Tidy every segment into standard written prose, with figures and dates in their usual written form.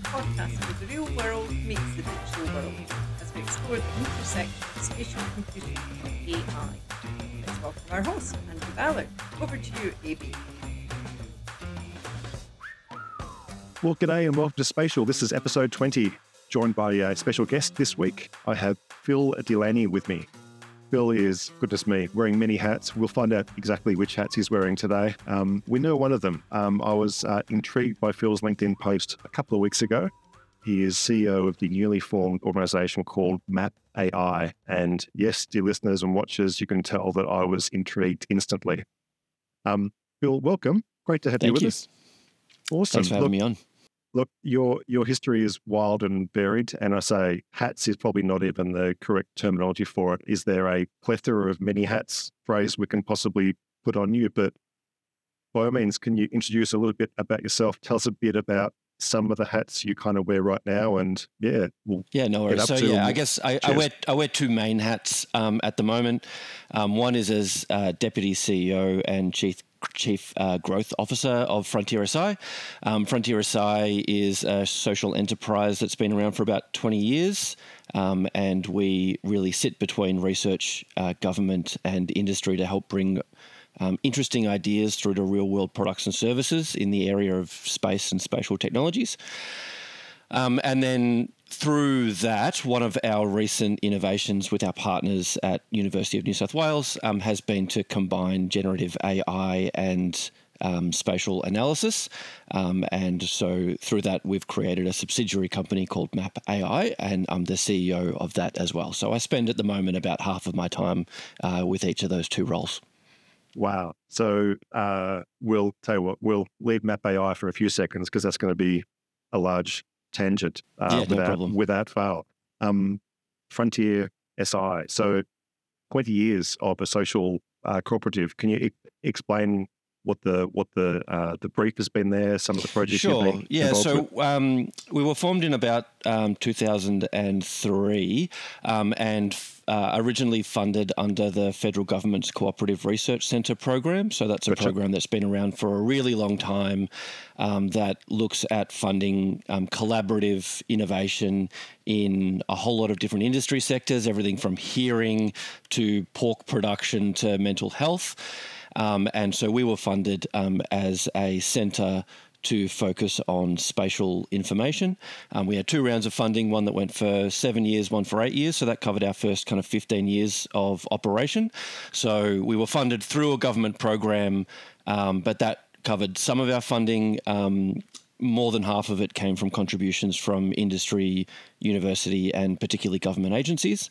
podcast where the real world meets the digital world as we explore the intersection of spatial computing and AI. Let's welcome our host, Andrew Ballard. Over to you, AB. Well, g'day and welcome to Spatial. This is episode 20, joined by a special guest this week. I have Phil Delaney with me. Phil is, goodness me, wearing many hats. We'll find out exactly which hats he's wearing today. We know one of them. I was intrigued by Phil's LinkedIn post a couple of weeks ago. He is CEO of the newly formed organisation called Map AI. And yes, dear listeners and watchers, you can tell that I was intrigued instantly. Phil, welcome. Great to have you with us. Awesome. Thanks for having me on. Look, your history is wild and varied, and I say hats is probably not even the correct terminology for it. Is there a plethora of many hats phrase we can possibly put on you? But by all means, can you introduce a little bit about yourself? Tell us a bit about some of the hats you kind of wear right now, and no worries. So I guess I wear two main hats at the moment. One is as Deputy CEO and Chief Growth Officer of Frontier SI. Frontier SI is a social enterprise that's been around for about 20 years, and we really sit between research, government and industry to help bring interesting ideas through to real-world products and services in the area of space and spatial technologies. And then through that, one of our recent innovations with our partners at University of New South Wales has been to combine generative AI and spatial analysis. And so through that, we've created a subsidiary company called Map AI, and I'm the CEO of that as well. So I spend at the moment about half of my time with each of those two roles. Wow. So we'll tell you what, we'll leave Map AI for a few seconds because that's going to be a large tangent without fail. Frontier SI. So 20 years of a social cooperative. Can you explain what the brief has been there, some of the projects you've been involved with? We were formed in about 2003 and originally funded under the federal government's Cooperative Research Centre program. So that's a program that's been around for a really long time that looks at funding collaborative innovation in a whole lot of different industry sectors, everything from hearing to pork production to mental health. And so we were funded as a centre to focus on spatial information. We had two rounds of funding, one that went for 7 years, one for 8 years. So that covered our first kind of 15 years of operation. So we were funded through a government program, but that covered some of our funding. More than half of it came from contributions from industry, university, and particularly government agencies.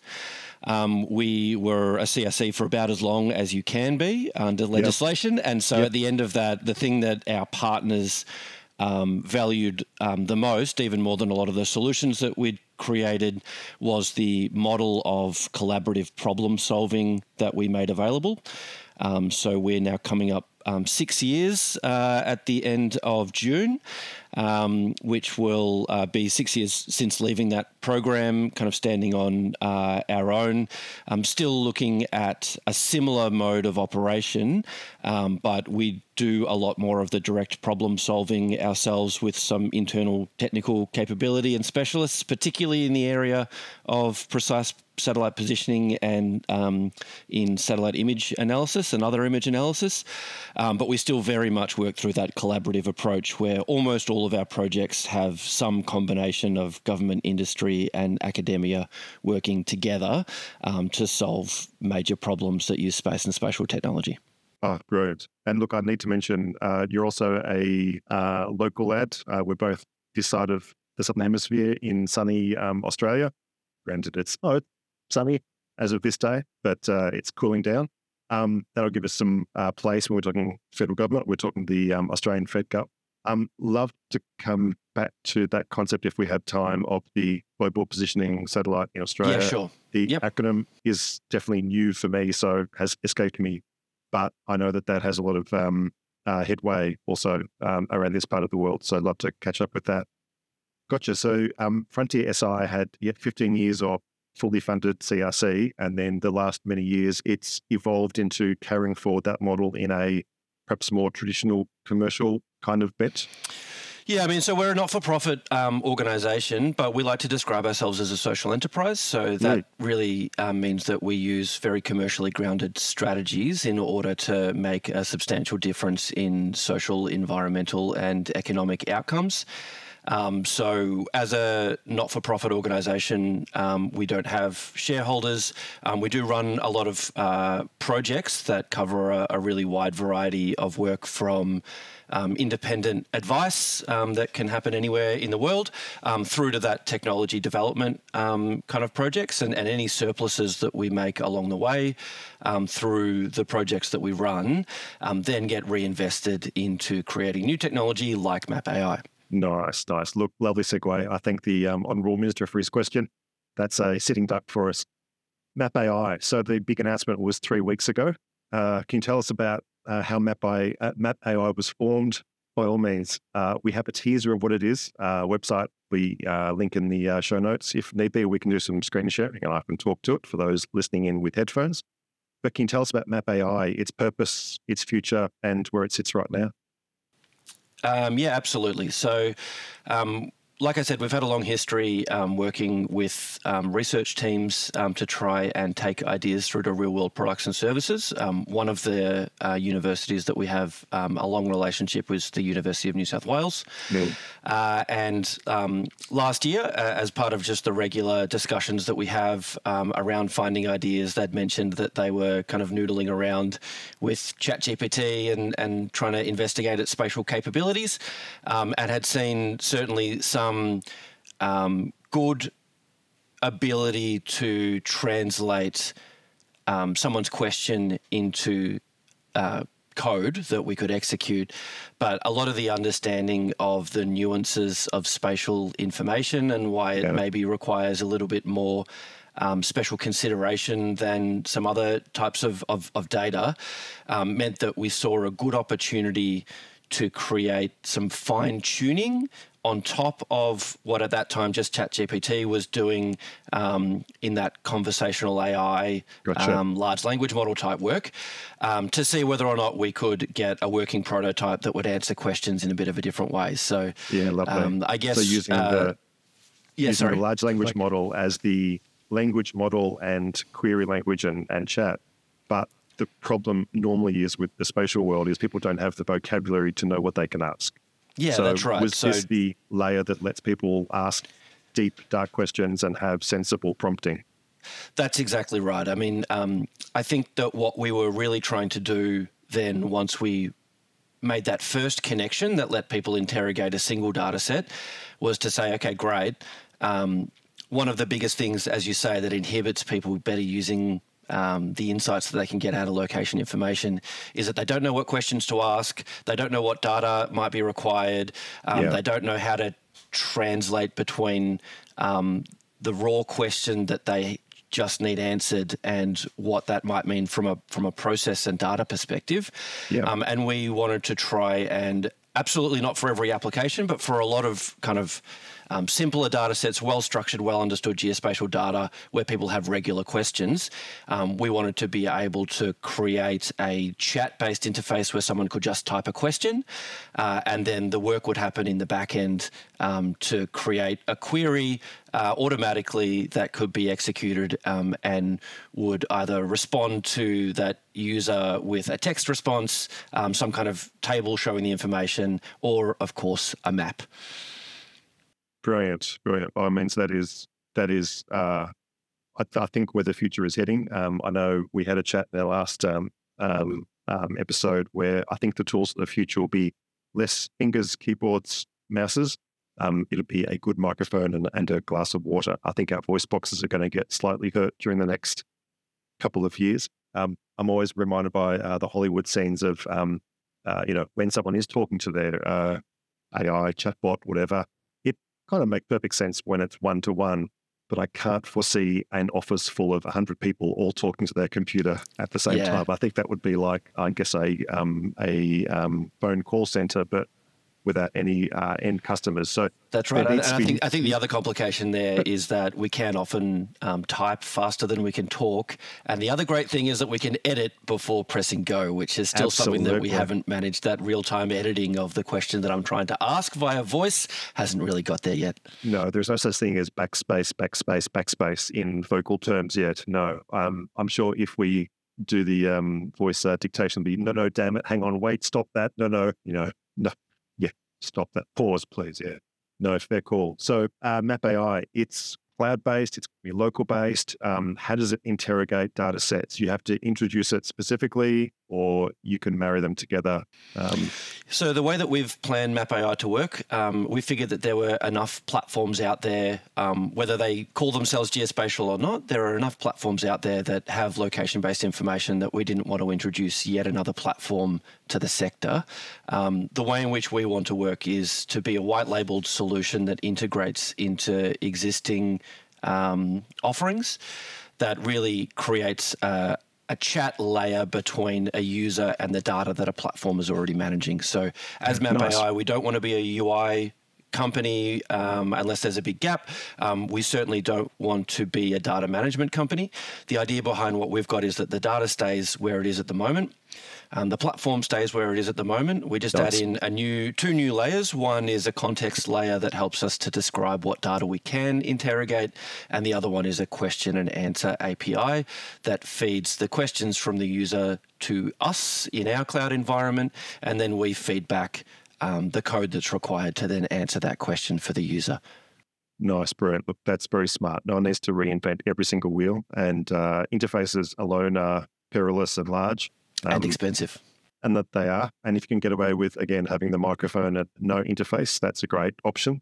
We were a CRC for about as long as you can be under legislation. And so at the end of that, the thing that our partners valued the most, even more than a lot of the solutions that we'd created, was the model of collaborative problem solving that we made available. So we're now coming up 6 years at the end of June, which will be 6 years since leaving that program, kind of standing on our own. Still looking at a similar mode of operation, but we do a lot more of the direct problem solving ourselves with some internal technical capability and specialists, particularly in the area of precise satellite positioning and in satellite image analysis and other image analysis. But we still very much work through that collaborative approach where almost all of our projects have some combination of government, industry and academia working together to solve major problems that use space and spatial technology. Oh, brilliant. And look, I need to mention, you're also a local lad. We're both this side of the Southern Hemisphere in sunny Australia. Granted, it's sunny as of this day, but it's cooling down. That'll give us some place when we're talking federal government. We're talking the Australian Fed Cup. Love to come back to that concept if we have time of the global positioning satellite in Australia. Yeah, sure. The acronym is definitely new for me, so has escaped me. But I know that has a lot of headway also around this part of the world. So I'd love to catch up with that. Gotcha. So Frontier SI had 15 years of fully funded CRC, and then the last many years it's evolved into carrying forward that model in a perhaps more traditional commercial kind of bet. Yeah, I mean, so we're a not-for-profit organisation, but we like to describe ourselves as a social enterprise. So that really means that we use very commercially grounded strategies in order to make a substantial difference in social, environmental, and economic outcomes. So as a not-for-profit organisation, we don't have shareholders. We do run a lot of projects that cover a really wide variety of work, from independent advice that can happen anywhere in the world, through to that technology development kind of projects, and any surpluses that we make along the way through the projects that we run then get reinvested into creating new technology like Map AI. Nice. Look, lovely segue. I thank the Honourable Minister for his question. That's a sitting duck for us. Map AI. So the big announcement was 3 weeks ago. Can you tell us about how Map AI was formed? By all means, we have a teaser of what it is. Website, we link in the show notes. If need be, we can do some screen sharing and I can talk to it for those listening in with headphones. But can you tell us about Map AI, its purpose, its future, and where it sits right now? Yeah, absolutely. So, like I said, we've had a long history working with research teams to try and take ideas through to real-world products and services. One of the universities that we have a long relationship with, the University of New South Wales. And last year, as part of just the regular discussions that we have around finding ideas, they'd mentioned that they were kind of noodling around with ChatGPT and trying to investigate its spatial capabilities, and had seen certainly some good ability to translate someone's question into code that we could execute, but a lot of the understanding of the nuances of spatial information and why it maybe requires a little bit more special consideration than some other types of data meant that we saw a good opportunity to create some fine-tuning on top of what at that time just ChatGPT was doing in that conversational AI, large language model type work, to see whether or not we could get a working prototype that would answer questions in a bit of a different way. So, lovely. I guess so using the large language model as the language model and query language and chat, but the problem normally is with the spatial world is people don't have the vocabulary to know what they can ask. Yeah, so that's right. Was this the layer that lets people ask deep, dark questions and have sensible prompting? That's exactly right. I mean, I think that what we were really trying to do then, once we made that first connection that let people interrogate a single data set, was to say, okay, great. One of the biggest things, as you say, that inhibits people better using the insights that they can get out of location information is that they don't know what questions to ask. They don't know what data might be required. They don't know how to translate between the raw question that they just need answered and what that might mean from a process and data perspective. And we wanted to try and, absolutely not for every application, but for a lot of kind of simpler data sets, well-structured, well-understood geospatial data where people have regular questions, we wanted to be able to create a chat-based interface where someone could just type a question, and then the work would happen in the back end to create a query automatically that could be executed and would either respond to that user with a text response, some kind of table showing the information, or, of course, a map. Brilliant. I mean, so that is I think where the future is heading. I know we had a chat in our last episode where I think the tools of the future will be less fingers, keyboards, mouses. It'll be a good microphone and a glass of water. I think our voice boxes are going to get slightly hurt during the next couple of years. I'm always reminded by the Hollywood scenes of, when someone is talking to their AI, chatbot, whatever. Kind of make perfect sense when it's one-to-one, but I can't foresee an office full of 100 people all talking to their computer at the same time. I think that would be like, I guess, a phone call center, but without any end customers. So that's right. And I think the other complication there is that we can often type faster than we can talk. And the other great thing is that we can edit before pressing go, which is still something that we haven't managed. That real-time editing of the question that I'm trying to ask via voice hasn't really got there yet. No, there's no such thing as backspace in vocal terms yet. No, I'm sure if we do the voice dictation, be no, damn it, hang on, wait, stop that, no, yeah, stop that, pause, please, yeah, no, fair call. So Map AI, it's cloud-based, it's going to be local-based. How does it interrogate data sets? You have to introduce it specifically, or you can marry them together. So the way that we've planned Map AI to work, we figured that there were enough platforms out there, whether they call themselves geospatial or not, there are enough platforms out there that have location-based information that we didn't want to introduce yet another platform to the sector. The way in which we want to work is to be a white-labeled solution that integrates into existing offerings that really creates a chat layer between a user and the data that a platform is already managing. So as Map AI, we don't want to be a UI company unless there's a big gap. We certainly don't want to be a data management company. The idea behind what we've got is that the data stays where it is at the moment. The platform stays where it is at the moment. We just add in two new layers. One is a context layer that helps us to describe what data we can interrogate, and the other one is a question and answer API that feeds the questions from the user to us in our cloud environment, and then we feed back the code that's required to then answer that question for the user. Nice, brilliant. Look, that's very smart. No one needs to reinvent every single wheel, and interfaces alone are perilous and large. And expensive. And that they are. And if you can get away with, again, having the microphone at no interface, that's a great option.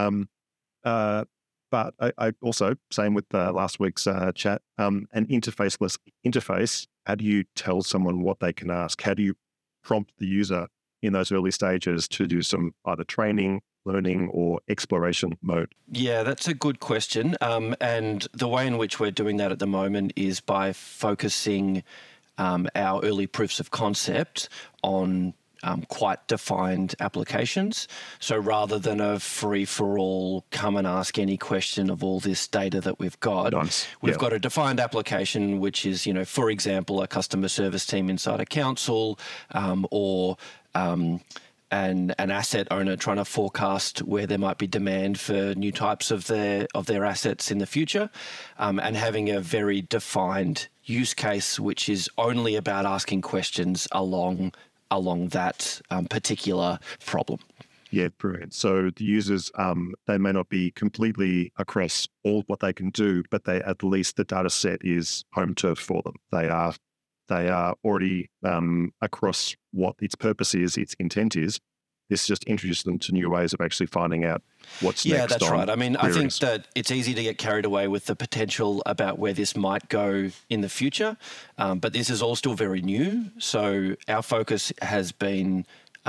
But I also, same with last week's chat, an interfaceless interface, how do you tell someone what they can ask? How do you prompt the user in those early stages to do some either training, learning, or exploration mode? Yeah, that's a good question. And the way in which we're doing that at the moment is by focusing our early proofs of concept on quite defined applications. So rather than a free-for-all, come and ask any question of all this data that we've got, we've got a defined application, which is, for example, a customer service team inside a council, or an asset owner trying to forecast where there might be demand for new types of their assets in the future, and having a very defined use case which is only about asking questions along that particular problem. Yeah, brilliant. So the users, they may not be completely across all what they can do, but they at least the data set is home turf for them. They are already across what its purpose is, its intent is. This just introduces them to new ways of actually finding out what's next. Yeah, that's right. I mean, queries. I think that it's easy to get carried away with the potential about where this might go in the future, but this is all still very new. So our focus has been,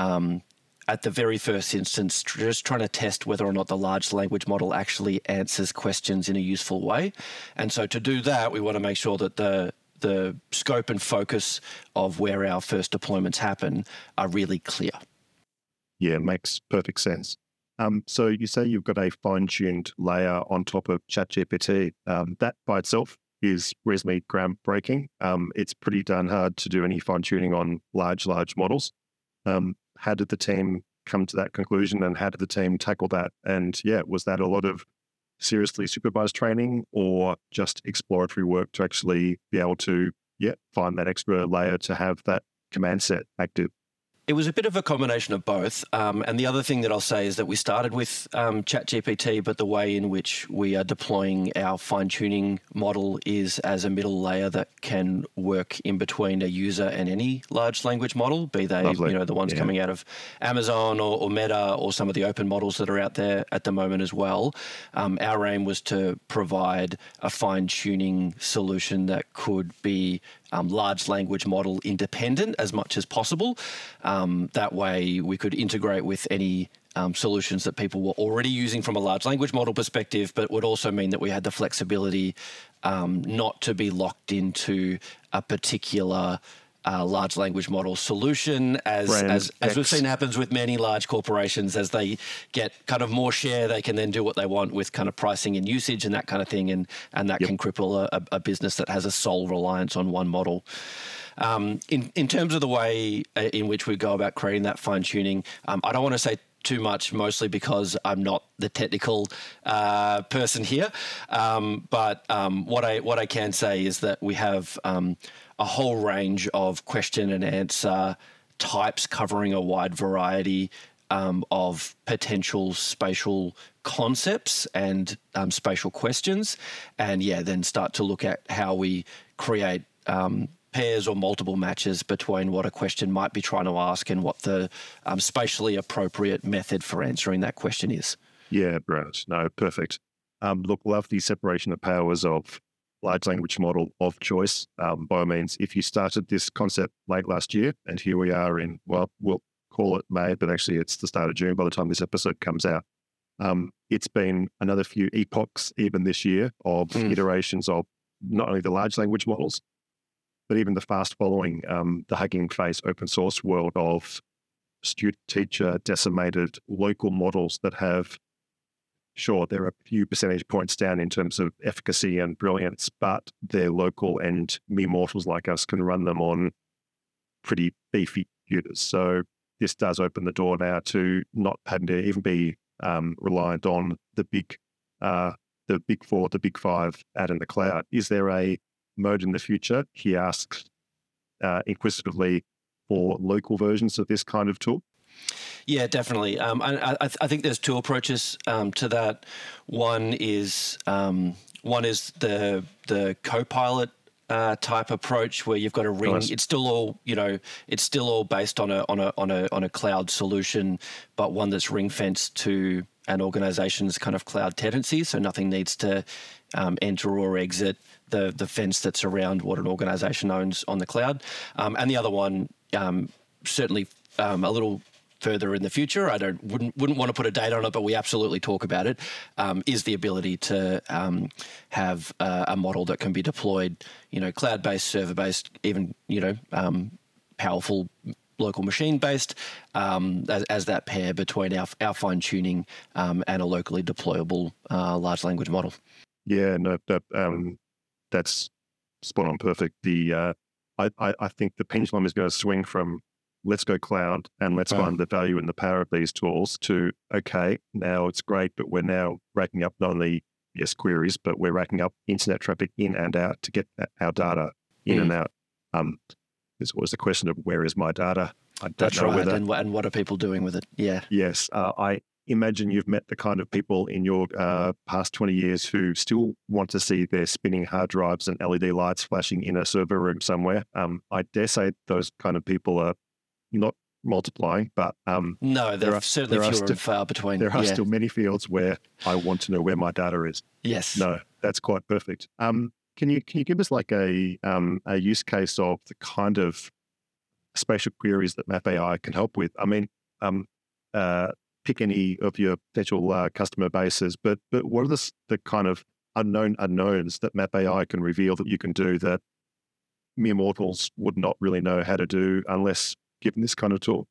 at the very first instance, just trying to test whether or not the large language model actually answers questions in a useful way. And so to do that, we want to make sure that the scope and focus of where our first deployments happen are really clear. Yeah, makes perfect sense. So you say you've got a fine-tuned layer on top of ChatGPT. That by itself is reasonably groundbreaking. It's pretty darn hard to do any fine-tuning on large models. How did the team come to that conclusion, and how did the team tackle that? And was that a lot of seriously supervised training, or just exploratory work to actually be able to find that extra layer to have that command set active? It was a bit of a combination of both. And the other thing that I'll say is that we started with ChatGPT, but the way in which we are deploying our fine-tuning model is as a middle layer that can work in between a user and any large language model, be they the ones coming out of Amazon or Meta, or some of the open models that are out there at the moment as well. Our aim was to provide a fine-tuning solution that could be large language model independent as much as possible. That way we could integrate with any solutions that people were already using from a large language model perspective, but would also mean that we had the flexibility not to be locked into a particular large language model solution, as we've seen happens with many large corporations. As they get kind of more share, they can then do what they want with kind of pricing and usage and that kind of thing, and that can cripple a business that has a sole reliance on one model. In terms of the way in which we go about creating that fine tuning, I don't want to say too much, mostly because I'm not the technical person here. But what I can say is that we have a whole range of question and answer types covering a wide variety of potential spatial concepts and spatial questions, and then start to look at how we create pairs or multiple matches between what a question might be trying to ask and what the spatially appropriate method for answering that question is. Yeah, brilliant. No, perfect. Look, love the separation of powers of large language model of choice. By all means, if you started this concept late last year, and here we are in, well, we'll call it May, but actually it's the start of June by the time this episode comes out. It's been another few epochs even this year of iterations of not only the large language models, but even the fast following, the Hugging Face open source world of student-teacher decimated local models that have, sure, they're a few percentage points down in terms of efficacy and brilliance, but they're local and mere mortals like us can run them on pretty beefy computers. So this does open the door now to not having to even be reliant on the big four, the big five out in the cloud. Is there a mode in the future, he asks inquisitively, for local versions of this kind of tool? Yeah, definitely. I think there's two approaches to that. One is the Copilot type approach, where you've got a ring. Nice. It's still all based on a cloud solution, but one that's ring fenced to an organization's kind of cloud tenancy, so nothing needs to enter or exit the fence that's around what an organization owns on the cloud. And the other one, certainly a little further in the future, wouldn't want to put a date on it, but we absolutely talk about it, is the ability to have a model that can be deployed, cloud-based, server-based, even, powerful local machine-based, as that pair between our fine-tuning and a locally deployable large language model. Yeah, no, that's spot on perfect. I think the pendulum is going to swing from let's go cloud and let's find the value and the power of these tools to, okay, now it's great, but we're now racking up not only, queries, but we're racking up internet traffic in and out to get our data in and out. There's always the question of where is my data? I don't know whether... And what are people doing with it? Yeah. Yes. I imagine you've met the kind of people in your past 20 years who still want to see their spinning hard drives and LED lights flashing in a server room somewhere. I dare say those kind of people are not multiplying, but no, there are certainly fewer and far between. There are still many fields where I want to know where my data is. Yes. No, that's quite perfect. Can you give us like a use case of the kind of spatial queries that MapAI can help with? I mean, pick any of your potential customer bases, but what are the kind of unknown unknowns that MapAI can reveal that you can do that mere mortals would not really know how to do unless given this kind of tool?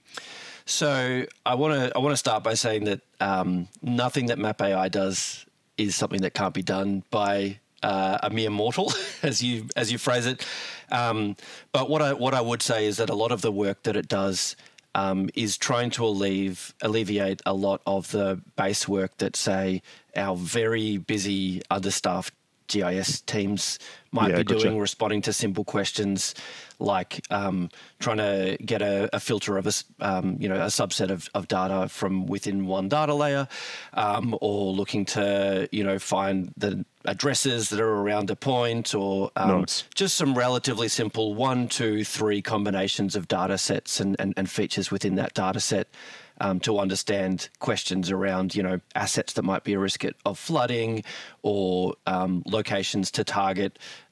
So I want to start by saying that nothing that MapAI does is something that can't be done by a mere mortal, as you phrase it. But what I would say is that a lot of the work that it does is trying to alleviate a lot of the base work that, say, our very busy, understaffed GIS teams might be doing, responding to simple questions like trying to get a filter of a subset of data from within one data layer, or looking to find the addresses that are around a point, or just some relatively simple 1, 2, 3 combinations of data sets and features within that data set. To understand questions around, assets that might be a risk of flooding, or locations to target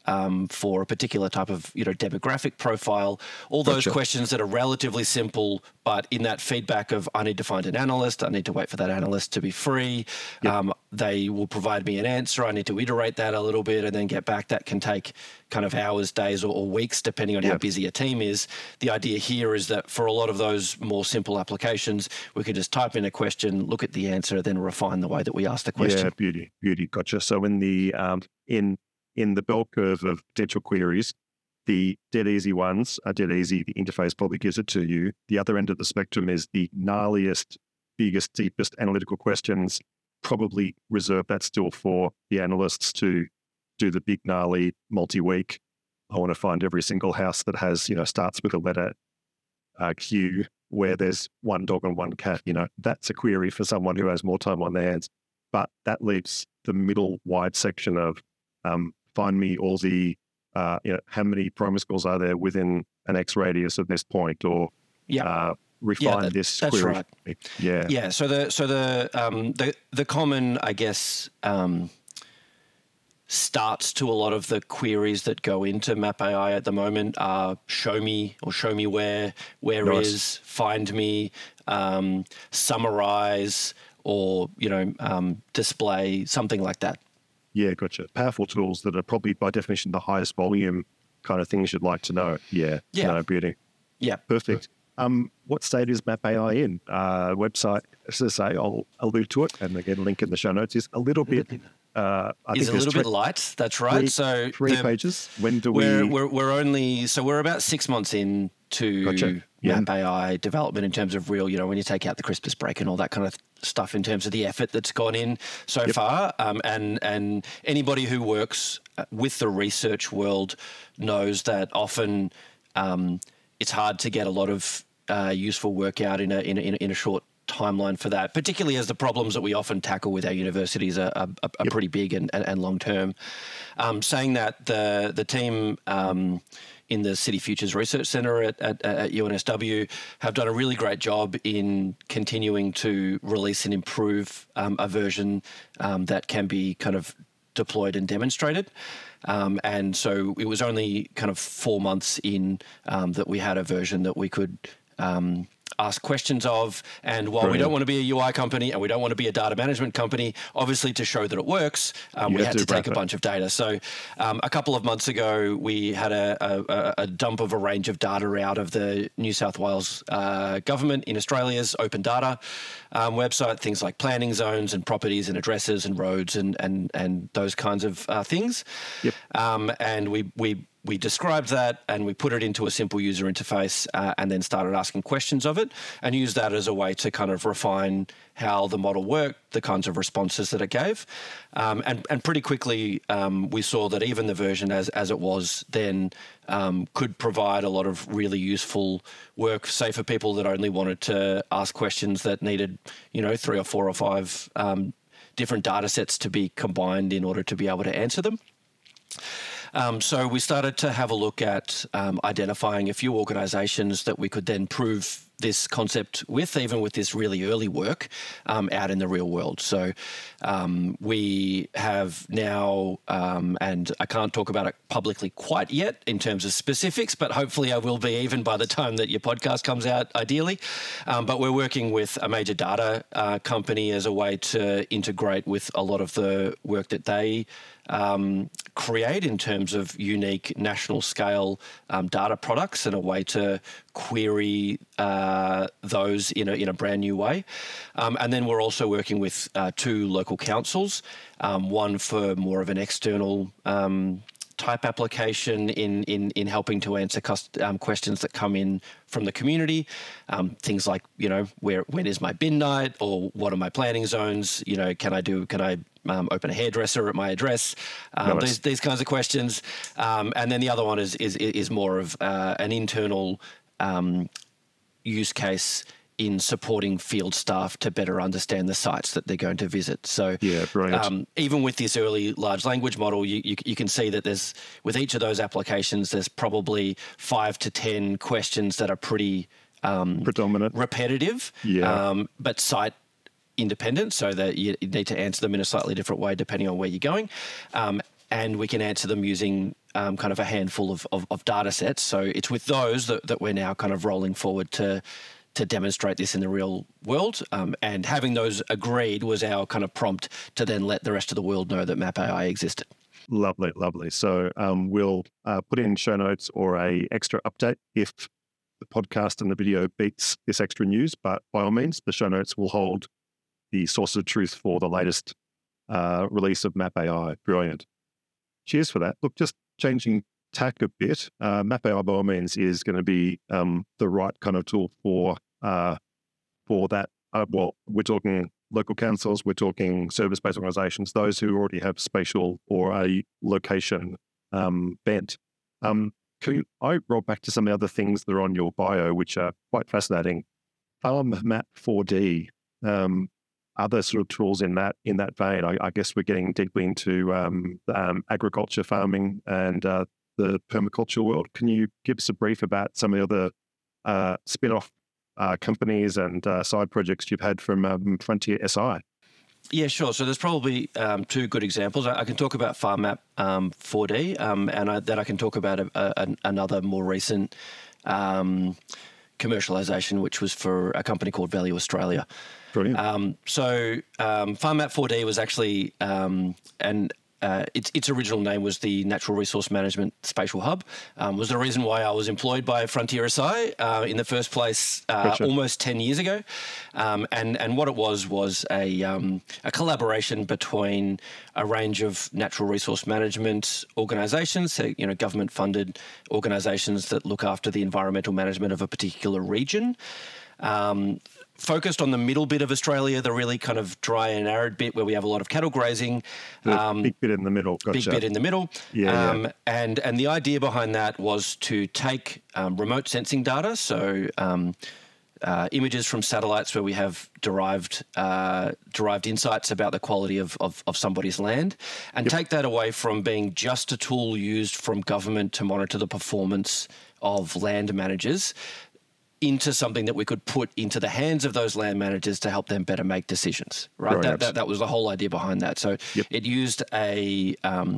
for a particular type of demographic profile. All those questions that are relatively simple, but in that feedback of I need to find an analyst, I need to wait for that analyst to be free. They will provide me an answer. I need to iterate that a little bit and then get back. That can take kind of hours, days, or weeks, depending on how busy a team is. The idea here is that for a lot of those more simple applications, we can just type in a question, look at the answer, then refine the way that we ask the question. Yeah, beauty. Gotcha. So in the in the bell curve of potential queries, the dead easy ones are dead easy. The interface probably gives it to you. The other end of the spectrum is the gnarliest, biggest, deepest analytical questions. Probably reserve that still for the analysts to do the big, gnarly, multi-week. I want to find every single house that has, starts with a letter Q, where there's one dog and one cat. That's a query for someone who has more time on their hands. But that leaves the middle wide section of find me all the, how many promo schools are there within an X radius of this point, or refine this that's query. Right. Yeah. So the common, I guess, starts to a lot of the queries that go into Map AI at the moment are show me or show me where Nice. is, find me, summarize, or display, something like that. Yeah, gotcha. Powerful tools that are probably by definition the highest volume kind of things you'd like to know. Yeah. No, beauty. Yeah. Perfect. What state is Map AI in? Website, as I say, I'll allude to it, and again, link in the show notes, is a little bit. I think is a little bit light. That's right. Three pages. When do we? We're about 6 months in to Map AI development in terms of real. When you take out the Christmas break and all that kind of stuff in terms of the effort that's gone in so far. And anybody who works with the research world knows that often it's hard to get a lot of useful work out in a short timeline for that, particularly as the problems that we often tackle with our universities are pretty big and long term. Saying that, the team in the City Futures Research Centre at UNSW have done a really great job in continuing to release and improve a version that can be kind of deployed and demonstrated. And so it was only kind of 4 months in that we had a version that we could ask questions of. And while we don't want to be a UI company and we don't want to be a data management company, obviously to show that it works, we had to take a bunch of data. So a couple of months ago, we had a dump of a range of data out of the New South Wales government in Australia's open data website, things like planning zones and properties and addresses and roads and those kinds of things. Yep. And we described that and we put it into a simple user interface and then started asking questions of it and used that as a way to kind of refine how the model worked, the kinds of responses that it gave. And pretty quickly we saw that even the version as it was then could provide a lot of really useful work, say for people that only wanted to ask questions that needed, 3 or 4 or 5 different data sets to be combined in order to be able to answer them. So we started to have a look at identifying a few organisations that we could then prove this concept with, even with this really early work out in the real world. So we have now, and I can't talk about it publicly quite yet in terms of specifics, but hopefully I will be even by the time that your podcast comes out, ideally. But we're working with a major data company as a way to integrate with a lot of the work that they create in terms of unique national scale data products and a way to query those in a brand new way. And then we're also working with 2 local councils, one for more of an external type application in helping to answer questions that come in from the community, things like when is my bin night, or what are my planning zones? Can I open a hairdresser at my address? These kinds of questions, and then the other one is more of an internal use case in supporting field staff to better understand the sites that they're going to visit. So brilliant. Even with this early large language model, you can see that there's, with each of those applications, there's probably 5 to 10 questions that are pretty predominant, repetitive, but site independent, so that you need to answer them in a slightly different way depending on where you're going. and we can answer them using kind of a handful of data sets. So it's with those that we're now kind of rolling forward to demonstrate this in the real world. And having those agreed was our kind of prompt to then let the rest of the world know that MapAI existed. Lovely, lovely. So we'll put in show notes or a extra update if the podcast and the video beats this extra news. But by all means, the show notes will hold the source of truth for the latest release of MapAI. Brilliant. Cheers for that. Look, just changing tack a bit, MapAI by all means is going to be the right kind of tool for that. Well, we're talking local councils, we're talking service-based organisations, those who already have spatial or a location bent. Can I roll back to some of the other things that are on your bio, which are quite fascinating? FarmMap 4D, other sort of tools in that vein. I guess we're getting deeply into agriculture, farming, and the permaculture world. Can you give us a brief about some of the other spin-off companies and side projects you've had from Frontier SI? Yeah, sure. So there's probably two good examples. I can talk about FarmMap 4D, and then I can talk about another more recent commercialization, which was for a company called Value Australia. Brilliant. So FarmMap 4D was actually its original name was the Natural Resource Management Spatial Hub. Was the reason why I was employed by Frontier SI in the first place Gotcha. almost 10 years ago. And what it was a collaboration between a range of natural resource management organisations, so, government-funded organisations that look after the environmental management of a particular region. Focused on the middle bit of Australia, the really kind of dry and arid bit where we have a lot of cattle grazing. Big bit in the middle. Gotcha. Big bit in the middle. Yeah. And the idea behind that was to take remote sensing data, so images from satellites where we have derived insights about the quality of somebody's land, and take that away from being just a tool used from government to monitor the performance of land managers into something that we could put into the hands of those land managers to help them better make decisions, right? That was the whole idea behind that. So It used a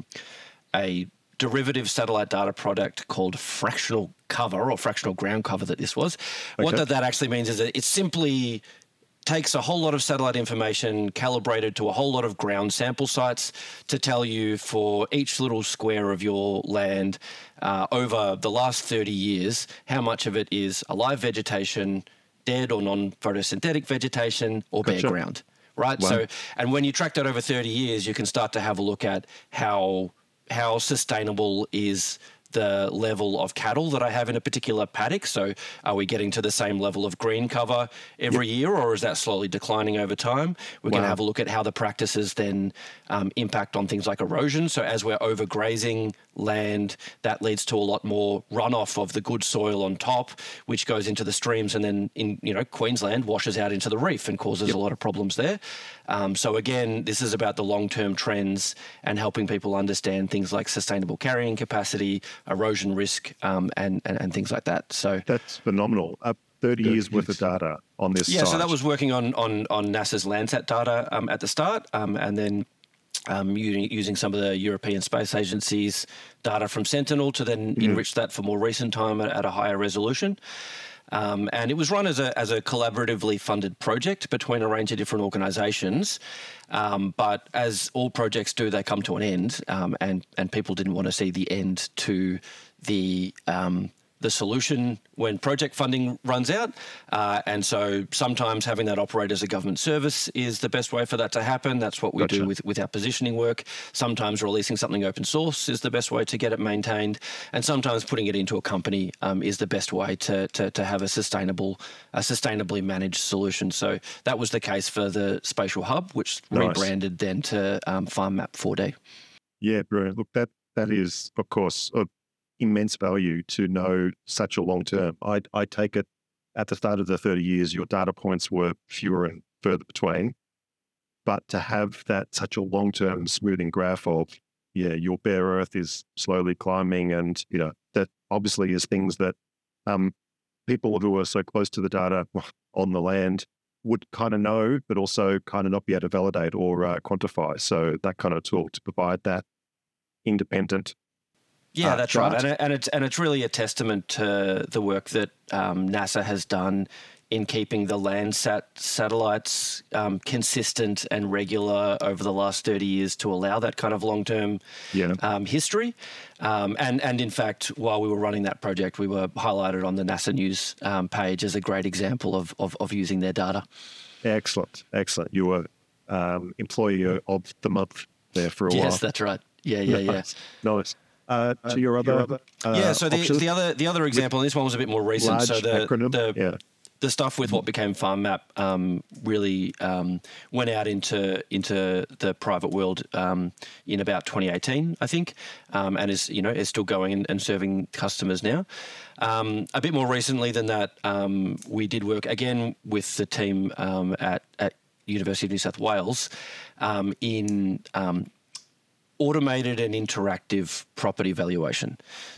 derivative satellite data product called fractional cover or fractional ground cover that this was. Okay. What that actually means is that it simply takes a whole lot of satellite information calibrated to a whole lot of ground sample sites to tell you for each little square of your land over the last 30 years, how much of it is alive vegetation, dead or non-photosynthetic vegetation, or bare ground, right? Wow. So, and when you track that over 30 years, you can start to have a look at how sustainable is the level of cattle that I have in a particular paddock. So are we getting to the same level of green cover every year, or is that slowly declining over time? We can have a look at how the practices then impact on things like erosion. So as we're overgrazing land, that leads to a lot more runoff of the good soil on top, which goes into the streams and then in Queensland washes out into the reef and causes a lot of problems there. So again, this is about the long-term trends and helping people understand things like sustainable carrying capacity, erosion risk, and things like that. So that's phenomenal. 30 years worth of data on this site. So that was working on NASA's Landsat data at the start, and then using some of the European Space Agency's data from Sentinel to then enrich that for more recent time at a higher resolution. And it was run as a collaboratively funded project between a range of different organisations. But as all projects do, they come to an end, and people didn't want to see the end to the solution when project funding runs out. And so sometimes having that operate as a government service is the best way for that to happen. That's what we do with our positioning work. Sometimes releasing something open source is the best way to get it maintained. And sometimes putting it into a company is the best way to have a sustainably managed solution. So that was the case for the Spatial Hub, which rebranded then to FarmMap 4D. Yeah, brilliant. Look, that is, of course, immense value to know such a long term. I take it at the start of the 30 years, your data points were fewer and further between, but to have that such a long term smoothing graph of, your bare earth is slowly climbing, and that obviously is things that people who are so close to the data on the land would kind of know, but also kind of not be able to validate or quantify. So that kind of tool to provide that independent. Yeah, that's right, chart. and it's really a testament to the work that NASA has done in keeping the Landsat satellites consistent and regular over the last 30 years to allow that kind of long-term history. And in fact, while we were running that project, we were highlighted on the NASA News page as a great example of using their data. Excellent. You were employee of the month there for a while. Yes, that's right. Yeah. Nice. To your other so the other example, and this one was a bit more recent. Large So acronym. the stuff with what became FarmMap really went out into the private world in about 2018, I think, and is still going and serving customers now. A bit more recently than that, we did work again with the team at University of New South Wales in automated and interactive property valuation.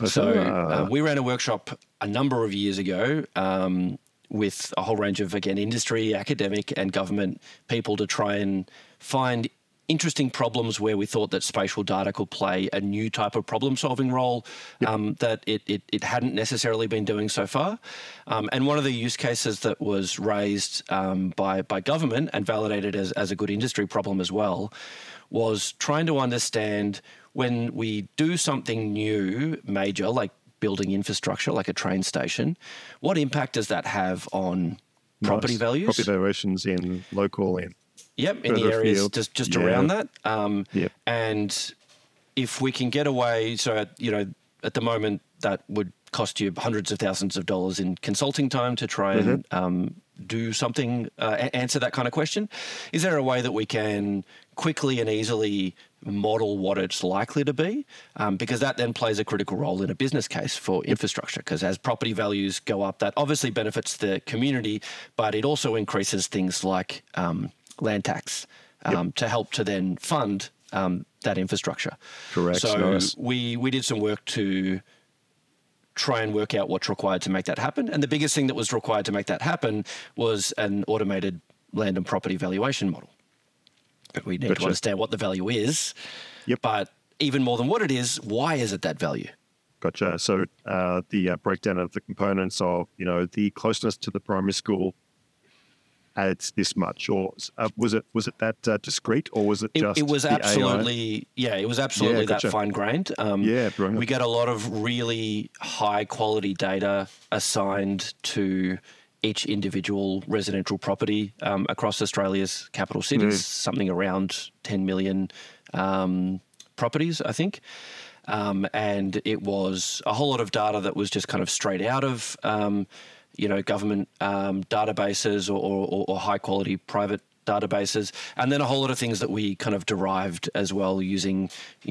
So we ran a workshop a number of years ago with a whole range of, again, industry, academic and government people to try and find interesting problems where we thought that spatial data could play a new type of problem-solving role that it hadn't necessarily been doing so far. And one of the use cases that was raised by government and validated as a good industry problem as well was trying to understand when we do something new, major, like building infrastructure, like a train station, what impact does that have on property values? Property valuations in local and in the areas just around that. Yep. And if we can get away, so at the moment that would cost you hundreds of thousands of dollars in consulting time to try and do something, answer that kind of question. Is there a way that we can quickly and easily model what it's likely to be? Because that then plays a critical role in a business case for infrastructure, because as property values go up, that obviously benefits the community, but it also increases things like land tax to help to then fund that infrastructure. Correct. So nice. we did some work to try and work out what's required to make that happen. And the biggest thing that was required to make that happen was an automated land and property valuation model. But we need to understand what the value is. Yep. But even more than what it is, why is it that value? Gotcha. So the breakdown of the components of, the closeness to the primary school adds this much, or was it that discrete, or was it just it was the absolutely AI? It was absolutely that fine grained. Brilliant. We get a lot of really high quality data assigned to each individual residential property across Australia's capital cities, something around 10 million properties, I think. And it was a whole lot of data that was just kind of straight out of government databases or high quality private databases, and then a whole lot of things that we kind of derived as well using,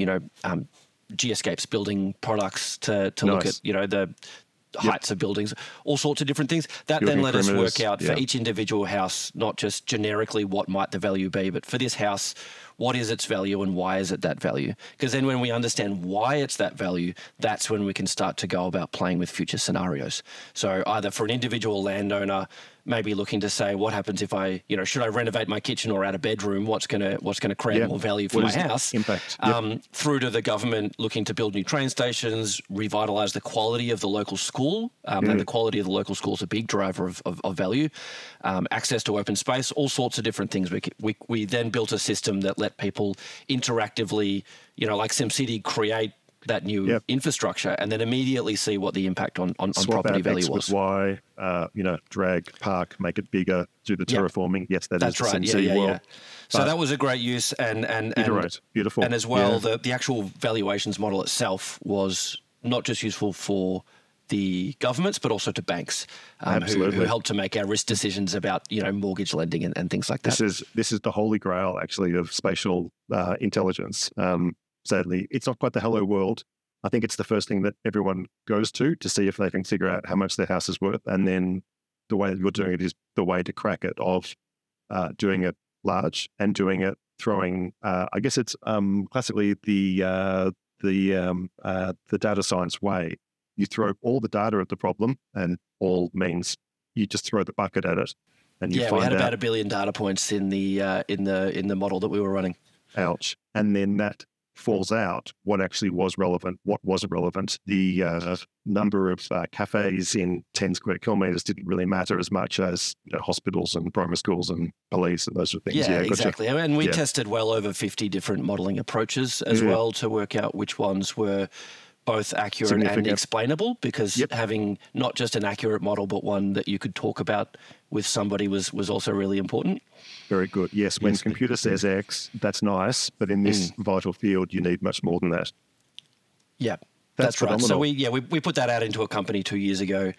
Geoscapes building products to look at, the heights of buildings, all sorts of different things. That Building then let us work out for yeah. each individual house, not just generically what might the value be, but for this house, what is its value and why is it that value? Because then when we understand why it's that value, that's when we can start to go about playing with future scenarios. So either for an individual landowner, maybe looking to say, what happens if I, should I renovate my kitchen or add a bedroom? What's going to create more value for my house? Impact. Through to the government looking to build new train stations, revitalise the quality of the local school, and the quality of the local school is a big driver of value. Access to open space, all sorts of different things. We then built a system that let people interactively, like SimCity, create that new infrastructure and then immediately see what the impact on property value X was. With Y, drag, park, make it bigger, do the terraforming. Yes, that's right. Yeah. So that was a great use and beautiful. And as well, the actual valuations model itself was not just useful for the governments, but also to banks who help to make our risk decisions about, mortgage lending and things like that. This is the holy grail, actually, of spatial intelligence. Sadly, it's not quite the hello world. I think it's the first thing that everyone goes to see if they can figure out how much their house is worth. And then the way that you're doing it is the way to crack it, of doing it large and doing it throwing, I guess it's classically the data science way. You throw all the data at the problem, and all means you just throw the bucket at it. And you find we had out, about 1 billion data points in the model that we were running. Ouch. And then that falls out, what actually was relevant, what wasn't relevant. The number of cafes in 10 square kilometres didn't really matter as much as hospitals and primary schools and police and those sort of things. Yeah, exactly. And we tested well over 50 different modelling approaches as well to work out which ones were both accurate and explainable, because having not just an accurate model but one that you could talk about with somebody was also really important. Very good. Yes, when computer says X, that's nice, but in this vital field, you need much more than that. Yeah, that's right. So we put that out into a company 2 years ago,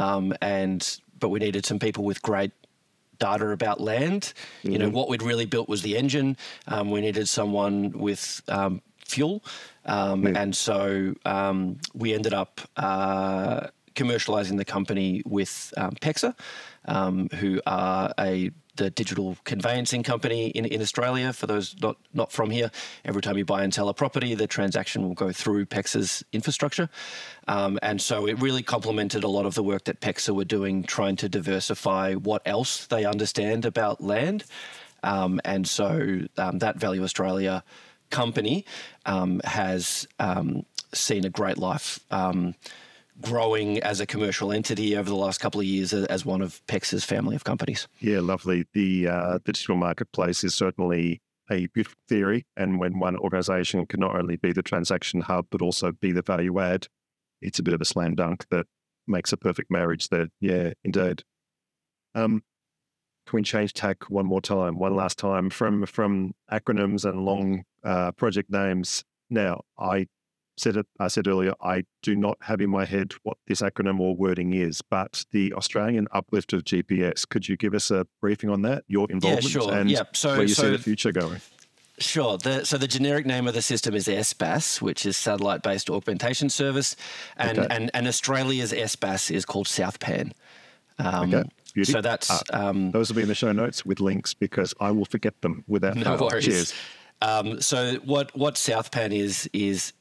but we needed some people with great data about land. You know, what we'd really built was the engine. We needed someone with fuel. And so we ended up commercializing the company with PEXA, who are the digital conveyancing company in Australia. For those not from here, every time you buy and sell a property, the transaction will go through PEXA's infrastructure. And so it really complemented a lot of the work that PEXA were doing, trying to diversify what else they understand about land. And so that Value Australia company has seen a great life growing as a commercial entity over the last couple of years as one of PEXA's family of companies. Yeah, lovely. The digital marketplace is certainly a beautiful theory, and when one organisation can not only be the transaction hub but also be the value add, it's a bit of a slam dunk that makes a perfect marriage there. Yeah, indeed. Can we change tack one last time from acronyms and long project names? Now, I said earlier, I do not have in my head what this acronym or wording is, but the Australian uplift of GPS. Could you give us a briefing on that, your involvement, and where you see the future going? Sure. So the generic name of the system is SBAS, which is Satellite-Based Augmentation Service, and Australia's SBAS is called SouthPan. Beauty. So that's those will be in the show notes with links, because I will forget them without. No worries. Cheers. So what SouthPan is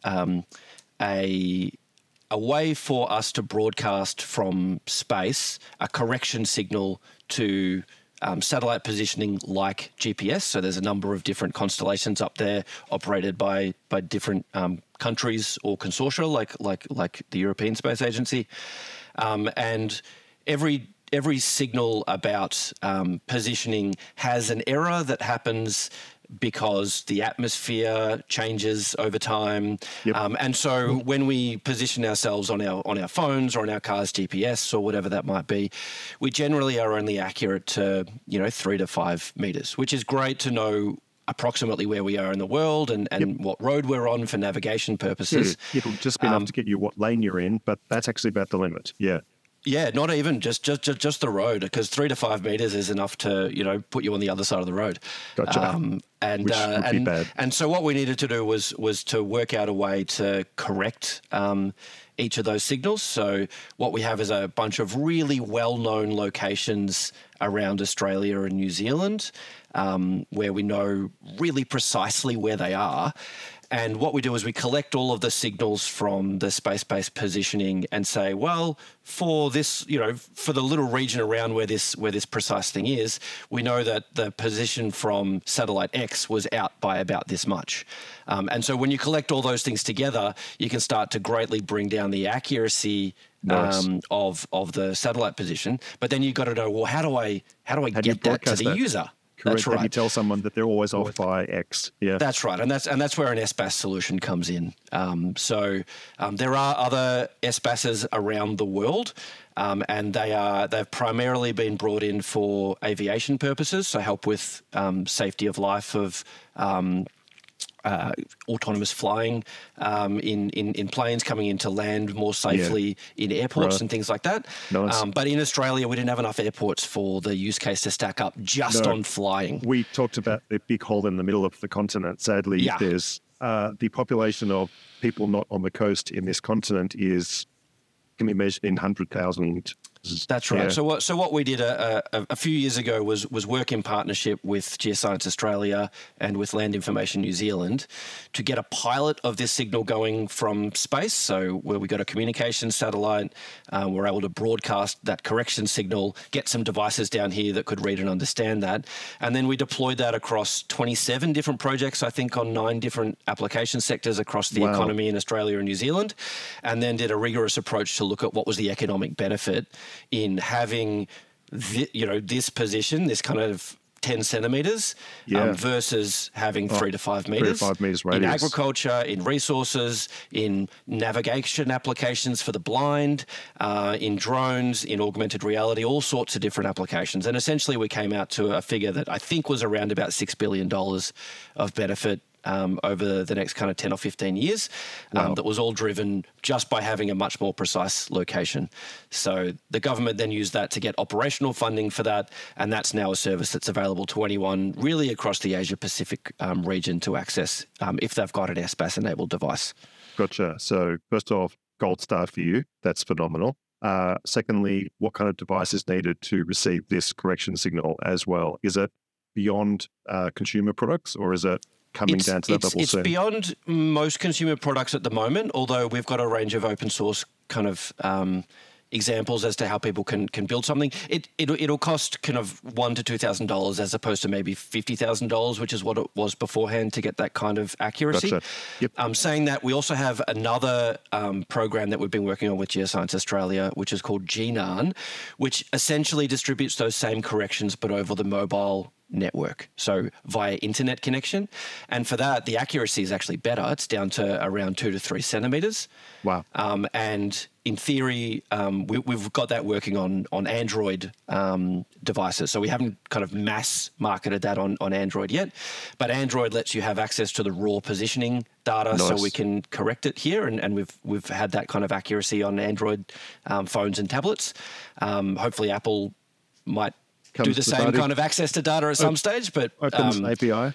a way for us to broadcast from space a correction signal to satellite positioning like GPS. So there's a number of different constellations up there operated by different countries or consortia, like the European Space Agency, and every signal about positioning has an error that happens because the atmosphere changes over time. And so when we position ourselves on our phones or on our car's GPS or whatever that might be, we generally are only accurate to 3 to 5 meters, which is great to know approximately where we are in the world and what road we're on for navigation purposes. It'll just be enough to get you what lane you're in, but that's actually about the limit. Yeah, not even just the road, because 3 to 5 meters is enough to put you on the other side of the road. Gotcha. Which would be bad. And so what we needed to do was to work out a way to correct each of those signals. So what we have is a bunch of really well-known locations around Australia and New Zealand, where we know really precisely where they are. And what we do is we collect all of the signals from the space-based positioning and say, well, for this, for the little region around where this precise thing is, we know that the position from satellite X was out by about this much. And so when you collect all those things together, you can start to greatly bring down the accuracy of the satellite position. But then you've got to know, well, how do I get that to the user? Correct. That's right. Then you tell someone that they're always off by X. Yeah, that's right, and that's where an SBAS solution comes in. So there are other SBASs around the world, and they've primarily been brought in for aviation purposes, so help with safety of life of autonomous flying in planes coming into land more safely in airports and things like that. Nice. But in Australia, we didn't have enough airports for the use case to stack up just on flying. We talked about the big hole in the middle of the continent. Sadly, there's the population of people not on the coast in this continent can be measured in 100,000 That's right. Yeah. So what we did a few years ago was work in partnership with Geoscience Australia and with Land Information New Zealand to get a pilot of this signal going from space. So where we got a communication satellite, we're able to broadcast that correction signal, get some devices down here that could read and understand that, and then we deployed that across 27 different projects, I think, on 9 different application sectors across the economy in Australia and New Zealand, and then did a rigorous approach to look at what was the economic benefit in having this position, this kind of 10 centimetres versus having 3 to 5 metres. 3 to 5 metres in radius. agriculture, in resources, in navigation applications for the blind, in drones, in augmented reality, all sorts of different applications. And essentially we came out to a figure that I think was around about $6 billion of benefit over the next kind of 10 or 15 years. That was all driven just by having a much more precise location. So the government then used that to get operational funding for that, and that's now a service that's available to anyone really across the Asia-Pacific region to access if they've got an SBAS-enabled device. Gotcha. So first off, gold star for you. That's phenomenal. Secondly, what kind of device is needed to receive this correction signal as well? Is it beyond consumer products, or is it coming down to that level soon? It's beyond most consumer products at the moment, although we've got a range of open source kind of examples as to how people can build something. It'll cost kind of $1,000 to $2,000 as opposed to maybe $50,000, which is what it was beforehand to get that kind of accuracy. Gotcha. Yep. Saying that, we also have another program that we've been working on with Geoscience Australia, which is called GNAN, which essentially distributes those same corrections but over the mobile network, so via internet connection. And for that, the accuracy is actually better. It's down to around 2 to 3 centimeters. Wow. And in theory, we've got that working on Android devices. So we haven't kind of mass marketed that on Android yet, but Android lets you have access to the raw positioning data, so we can correct it here. And we've had that kind of accuracy on Android phones and tablets. Hopefully Apple might do the same kind of access to data at some stage, but opens API.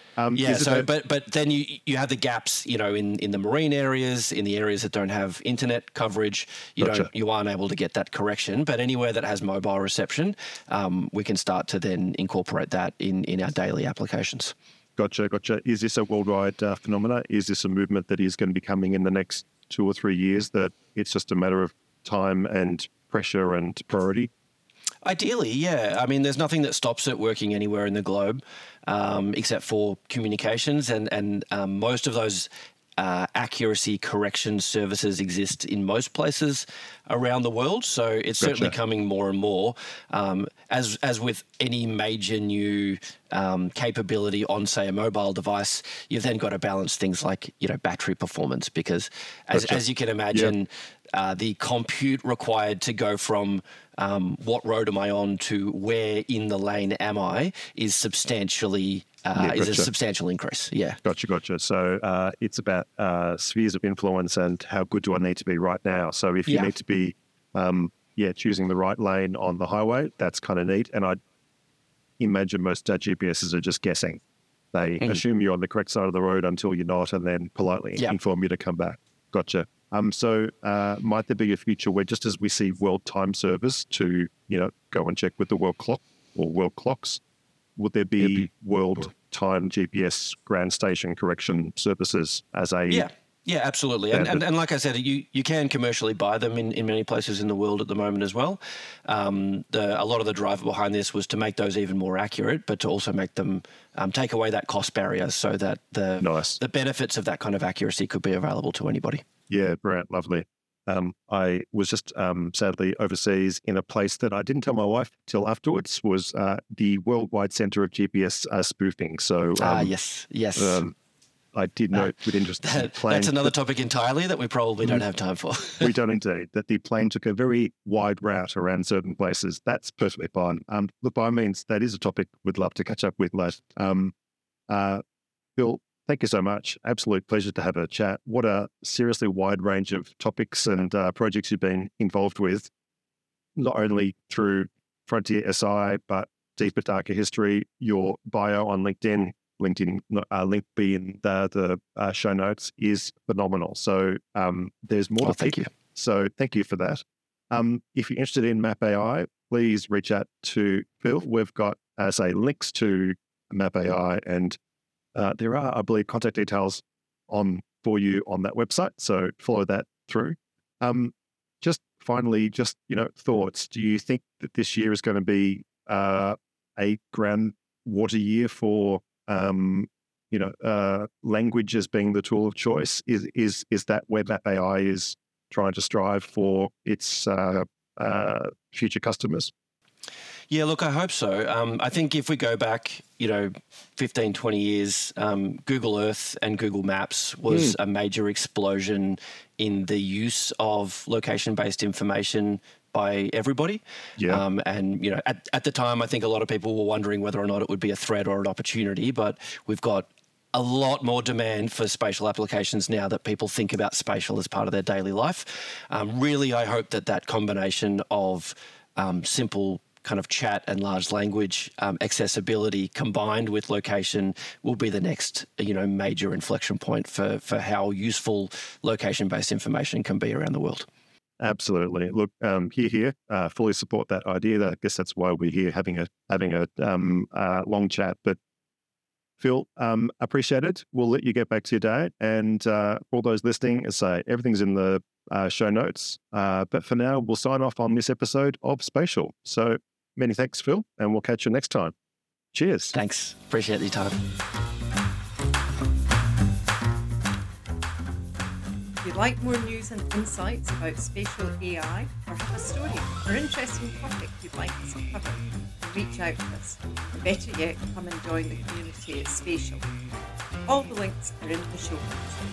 But then you have the gaps, in the marine areas, in the areas that don't have internet coverage, you aren't able to get that correction. But anywhere that has mobile reception, we can start to then incorporate that in our daily applications. Gotcha. Is this a worldwide phenomena? Is this a movement that is going to be coming in the next 2 or 3 years, that it's just a matter of time and pressure and priority? Ideally, yeah. I mean, there's nothing that stops it working anywhere in the globe except for communications, and most of those accuracy correction services exist in most places around the world. So it's certainly coming more and more. As with any major new capability on, say, a mobile device, you've then got to balance things like, battery performance, because as you can imagine, the compute required to go from what road am I on to where in the lane am I is substantially is a substantial increase. Yeah. Gotcha. So it's about spheres of influence and how good do I need to be right now. So if you need to be choosing the right lane on the highway, that's kind of neat. And I imagine most GPSs are just guessing. They assume you're on the correct side of the road until you're not, and then politely inform you to come back. Gotcha. So might there be a future where, just as we see World Time Service to, go and check with the world clock or world clocks, would there be World Time GPS ground station correction services as a... Yeah, absolutely. And like I said, you can commercially buy them in many places in the world at the moment as well. A lot of the driver behind this was to make those even more accurate, but to also make them take away that cost barrier so that the benefits of that kind of accuracy could be available to anybody. Yeah, Brant, lovely. I was just sadly overseas in a place that I didn't tell my wife till afterwards, was the Worldwide Centre of GPS Spoofing. So yes. I did note with interest that the plane... That's another topic entirely that we probably don't have time for. We don't indeed. That the plane took a very wide route around certain places. That's perfectly fine. Look, by means, that is a topic we'd love to catch up with later. Phil, thank you so much. Absolute pleasure to have a chat. What a seriously wide range of topics and projects you've been involved with, not only through Frontier SI, but deeper, darker history. Your bio on LinkedIn link be in the show notes, is phenomenal. So there's more to thank you. So thank you for that. If you're interested in Map AI, please reach out to Phil. We've got, links to Map AI, and there are, I believe, contact details for you on that website. So follow that through. Just finally, thoughts. Do you think that this year is going to be a groundwater year for language as being the tool of choice? Is that where Map AI is trying to strive for its future customers? Yeah, look, I hope so. I think if we go back, 15, 20 years, Google Earth and Google Maps was a major explosion in the use of location-based information by everybody. Yeah. At the time, I think a lot of people were wondering whether or not it would be a threat or an opportunity, but we've got a lot more demand for spatial applications now that people think about spatial as part of their daily life. Really, I hope that combination of simple kind of chat and large language accessibility combined with location will be the next, major inflection point for how useful location-based information can be around the world. Absolutely. Look, here, fully support that idea. I guess that's why we're here having a long chat. But Phil, appreciate it. We'll let you get back to your day. And for all those listening, everything's in the show notes. But for now, we'll sign off on this episode of Spatial. So many thanks, Phil, and we'll catch you next time. Cheers. Thanks. Appreciate your time. If you'd like more news and insights about spatial AI, or have a story or interesting topic you'd like us to cover, reach out to us. Or better yet, come and join the community at Spatial. All the links are in the show notes.